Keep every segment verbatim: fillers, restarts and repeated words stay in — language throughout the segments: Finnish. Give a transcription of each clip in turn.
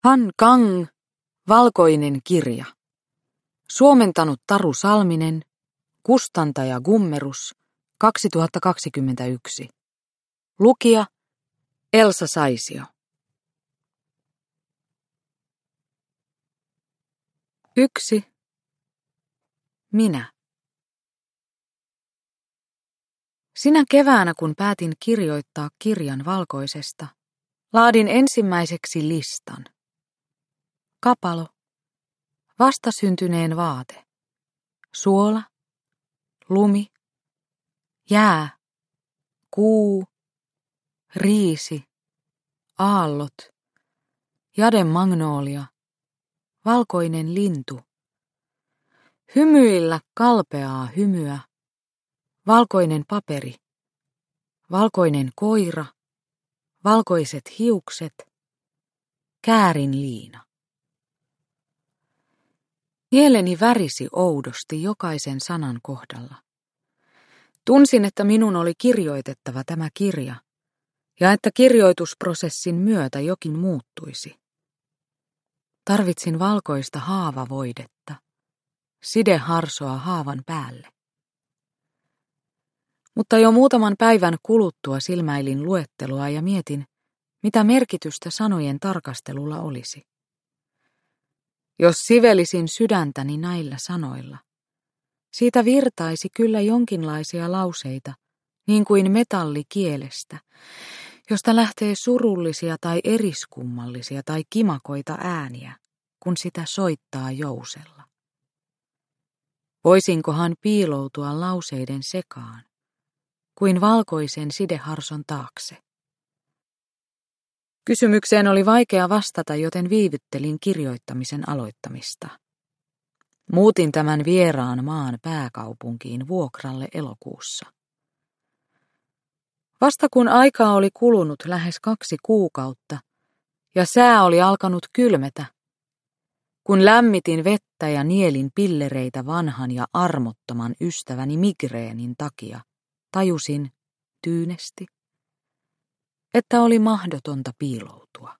Han Kang, Valkoinen kirja. Suomentanut Taru Salminen, kustantaja Gummerus, kaksituhattakaksikymmentäyksi. Lukija Elsa Saisio. Yksi. Minä. Sinä keväänä, kun päätin kirjoittaa kirjan valkoisesta, laadin ensimmäiseksi listan. Kapalo. Vastasyntyneen vaate. Suola. Lumi. Jää. Kuu. Riisi. Aallot. Jademagnolia. Valkoinen lintu. Hymyillä kalpeaa hymyä. Valkoinen paperi. Valkoinen koira. Valkoiset hiukset. Käärin liina. Mieleni värisi oudosti jokaisen sanan kohdalla. Tunsin, että minun oli kirjoitettava tämä kirja, ja että kirjoitusprosessin myötä jokin muuttuisi. Tarvitsin valkoista haavavoidetta, sideharsoa haavan päälle. Mutta jo muutaman päivän kuluttua silmäilin luettelua ja mietin, mitä merkitystä sanojen tarkastelulla olisi. Jos sivelisin sydäntäni näillä sanoilla, siitä virtaisi kyllä jonkinlaisia lauseita, niin kuin metallikielestä, josta lähtee surullisia tai eriskummallisia tai kimakoita ääniä, kun sitä soittaa jousella. Voisinkohan piiloutua lauseiden sekaan, kuin valkoisen sideharson taakse? Kysymykseen oli vaikea vastata, joten viivyttelin kirjoittamisen aloittamista. Muutin tämän vieraan maan pääkaupunkiin vuokralle elokuussa. Vasta kun aikaa oli kulunut lähes kaksi kuukautta ja sää oli alkanut kylmetä, kun lämmitin vettä ja nielin pillereitä vanhan ja armottoman ystäväni migreenin takia, tajusin tyynesti, että oli mahdotonta piiloutua.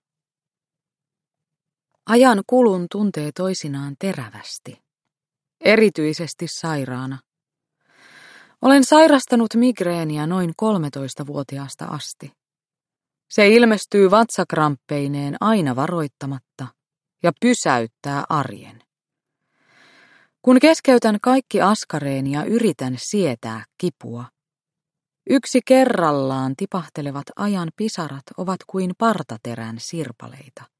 Ajan kulun tuntee toisinaan terävästi, erityisesti sairaana. Olen sairastanut migreeniä noin kolmetoistavuotiaasta asti. Se ilmestyy vatsakramppeineen aina varoittamatta ja pysäyttää arjen. Kun keskeytän kaikki askareeni ja yritän sietää kipua, yksi kerrallaan tipahtelevat ajan pisarat ovat kuin partaterän sirpaleita.